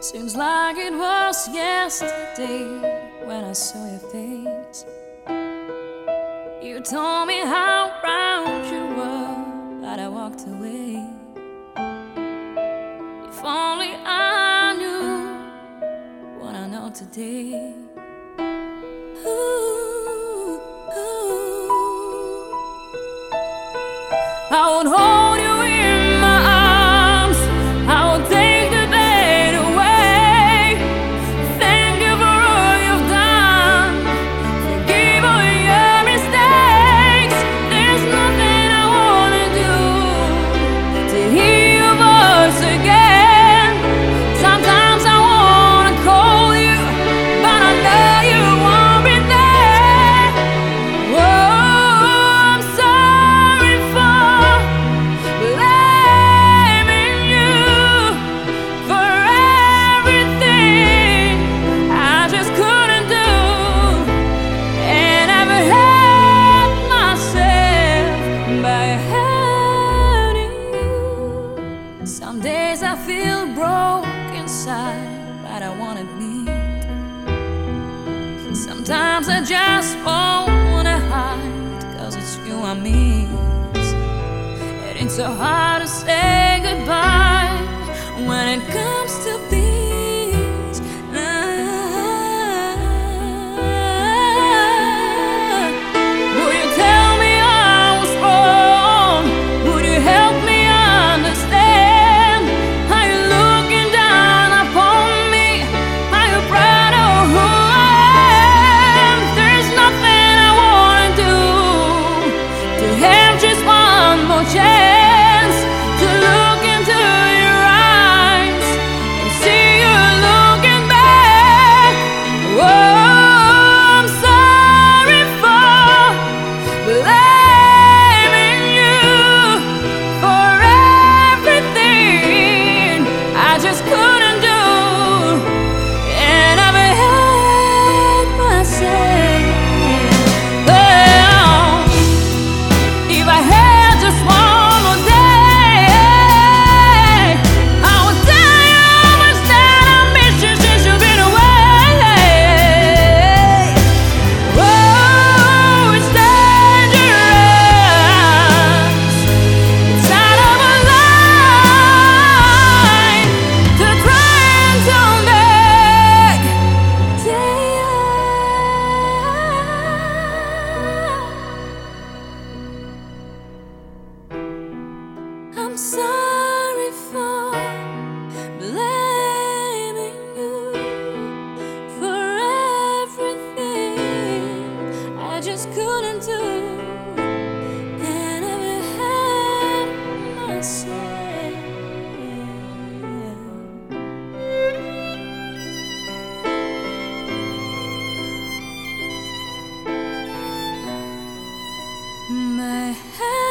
Seems like it was yesterday when I saw your face. You told me how proud you were, but I walked away. If only I knew what I know today. Ooh, ooh. I would hold you in my arms, I would take the pain away. Thank you for all you've done, forgive all your mistakes. There's nothing I wanna do to hear your voice again. Sometimes I wanna call you, but I know you won't be there. Oh, I'm sorry for blaming you for everything I just couldn't do, and I've hurt myself by hurting you. Some days I feel broke inside, but I wanna bleed. Sometimes I just wanna hide, 'cause it's you I miss. It ain't so hard to say goodbye when it comes to peace. Will you tell me I was wrong? Would you help me understand? Are you looking down upon me? Are you proud of who I am? There's nothing I wanna do to have just one more chance to look into your eyes and see you looking back. Oh, I'm sorry for blaming you for everything I just couldn't do, and I've hurt myself. Oh, if I had just one more day, I would tell you how much that I miss you since you've been away. Oh, it's dangerous. It's out of my line to try and turn back. I'm sorry for blaming you for everything I just couldn't do, and I've hurt myself. My